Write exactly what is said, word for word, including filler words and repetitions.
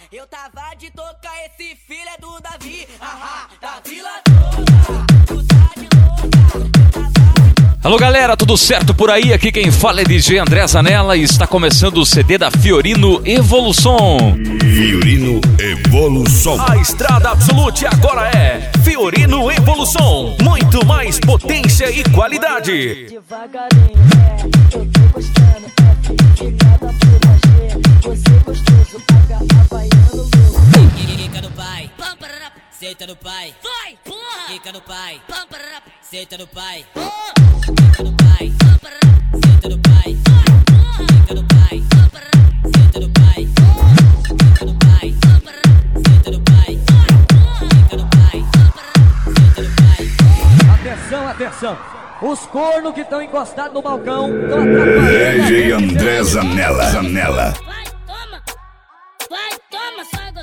Eu tava de tocar, esse filho é do Davi. Ahá, da vila toda, tu tá de louca. Alô galera, tudo certo por aí? Aqui quem fala é D J André Zanella e está começando o C D da Fiorino Evolução. Fiorino Evolução. A estrada absolute agora é Fiorino Evolução. Muito mais potência e qualidade. Devagarinho, é, eu tô gostando, é, filhada por você, você gostoso, paga havaiano louco. Quica no pai, pam parará, senta no pai, vai, porra. Quica no pai, pam parará, senta no pai, quica no pai, pam parará, senta no pai, vai, porra. Quica no pai, pam parará, senta no pai, quica no pai, pam parará, senta no pai, vai, porra. Quica no pai, pam parará, senta no pai. Atenção, atenção. Os cornos que estão encostados no balcão estão atrapalhando. D J André Zanella. Zanella. Vai, toma, vai, toma, sua